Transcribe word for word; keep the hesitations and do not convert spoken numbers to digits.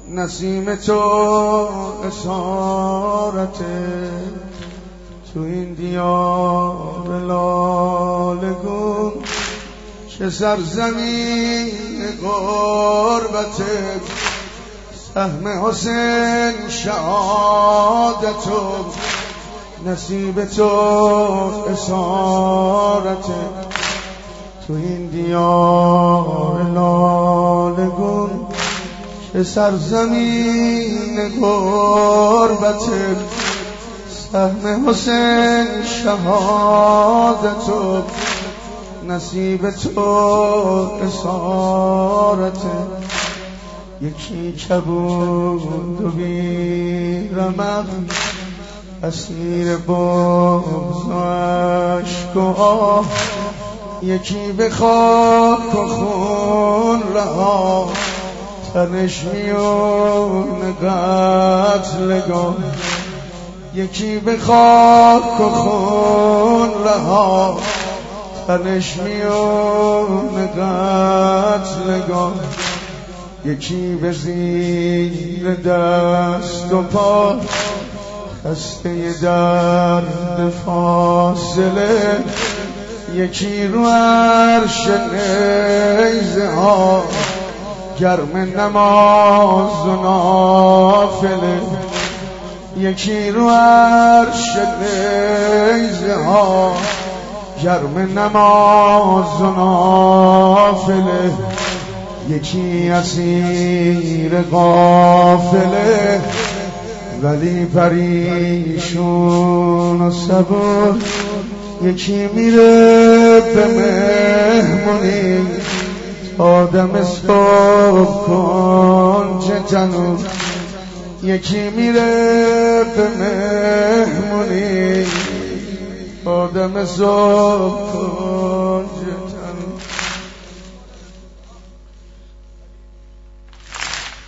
نسیم تو اسارته تو این دیار لالگون، چه سرزمین غربته، سهم حسین شهادتو، نصیب تو اسارته تو این دیار لالگون، چه سرزمین غربته، سهم حسین شهادتو، نصیب تو اسارته. یکی کبود و بی رمق، اسیر بغض و اشک و آه، یکی به خاک و خون رها، تنش میون قتلگاه، یکی به خاک و خون رها، تنش میون قتلگاه، یکی به زیر دست و پا، خسته درد فاصله، یکی رو عرش نیزه ها، گرم نماز و نافله، یکی رو عرش نیزه ها، گرم نماز و نافله، یکی اسیر قافله، ولی پریشون و صبر، یکی میره به مهمونی، آدم صبح کن چه تنو، یکی میره به مهمونی، آدم صبح کن چه تنو.